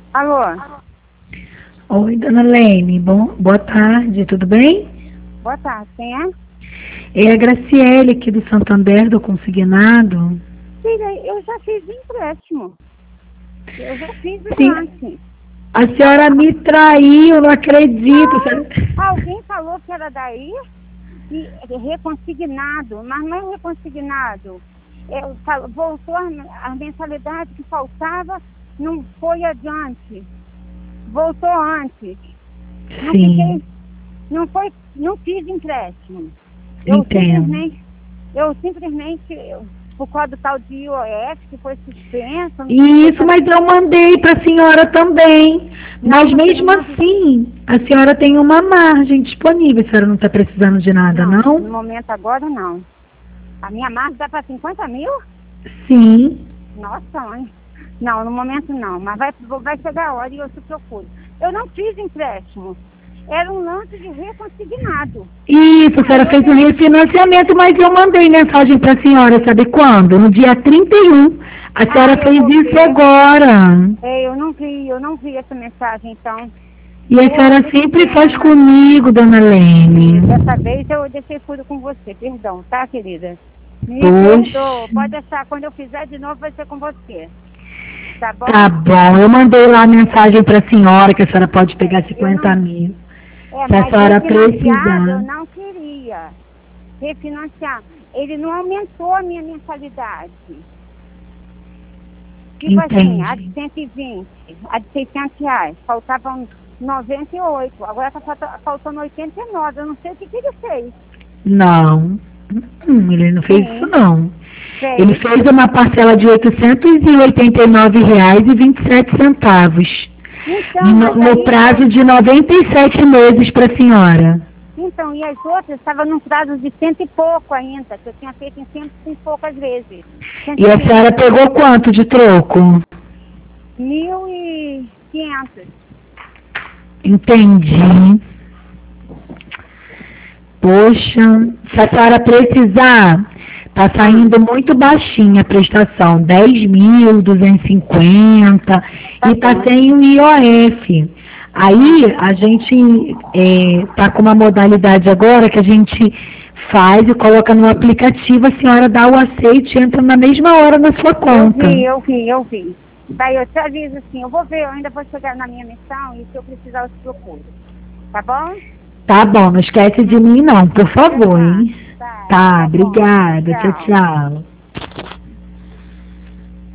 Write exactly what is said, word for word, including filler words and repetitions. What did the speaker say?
Alô, Oi, dona Lene. Bom, boa tarde, tudo bem? boa tarde, quem é? É a Graciele aqui do Santander, do Consignado. Filha, eu já fiz empréstimo. Eu já fiz o Sim, lance. a A- senhora me traiu, não acredito. Não, senhora- alguém falou que era daí e reconsignado, mas não é reconsignado. Eu, falo- voltou a, a mensalidade que faltava, não foi adiante. Voltou antes. Não Sim, fiquei, não foi, não fiz empréstimo. Eu entendo. simplesmente, eu simplesmente, eu, por causa do tal de I O F, que foi suspenso, não sei se Isso, você... mas eu mandei para a senhora também. Não, Mas você não mesmo manda... assim, a senhora tem uma margem disponível. A senhora não está precisando de nada, Não, no não? momento agora não. A minha margem dá para cinquenta mil? Sim. Nossa, mãe. Não, no momento não, mas vai, vai chegar a hora e eu se procuro. Eu não fiz empréstimo. Era um lance de reconsignado. Isso, a Aí senhora eu fez um tenho... refinanciamento, mas eu mandei mensagem para a senhora, sabe quando? No dia trinta e um. A Ah, senhora eu fez vou isso ver. agora. É, eu não vi, eu não vi essa mensagem, então. E a senhora Poxa, que sempre faz pena. comigo, dona E Lene. dessa vez eu deixei tudo com você, perdão, tá, querida? Me perdoa, Poxa, pode deixar, quando eu fizer de novo vai ser com você, tá tá bom? bom. Eu mandei lá a mensagem para a senhora que a senhora pode pegar É, eu cinquenta não, mil. é, Se a mas senhora refinanciado eu precisar. não queria. Refinanciar. Ele não aumentou a minha mensalidade. Tipo assim, a de Entendi. cento e vinte, a de seiscentos reais, faltavam noventa e oito, agora tá falta- faltando oitenta e nove, eu não sei o que, que ele fez. Não. Hum, ele não fez isso Sim, não. Ele fez. fez uma parcela de oitocentos e oitenta e nove reais e vinte e sete centavos. Então, No, mas no aí eu... prazo de noventa e sete meses para a senhora. Então, e as outras estavam num prazo de cento e pouco ainda, que eu tinha feito em cento e poucas vezes. E a senhora cento e vinte, pegou quanto de troco? mil e quinhentos. Entendi. Poxa, se a senhora precisar, tá Ah, saindo muito baixinha a prestação, dez mil duzentos e cinquenta tá e tá bom. sem o I O F. Ah, Aí a gente é, tá com uma modalidade agora que a gente faz e coloca no aplicativo, a senhora dá o aceite e entra na mesma hora na sua eu conta. vi, eu vi, eu vi. Daí eu te aviso assim, eu vou ver, eu ainda vou chegar na minha missão e se eu precisar eu te procuro. Tá bom? Tá bom, não esquece de mim não, por Até favor, mais. hein? Tá, Tá, tá bom. obrigada, tchau, Tchau. tchau.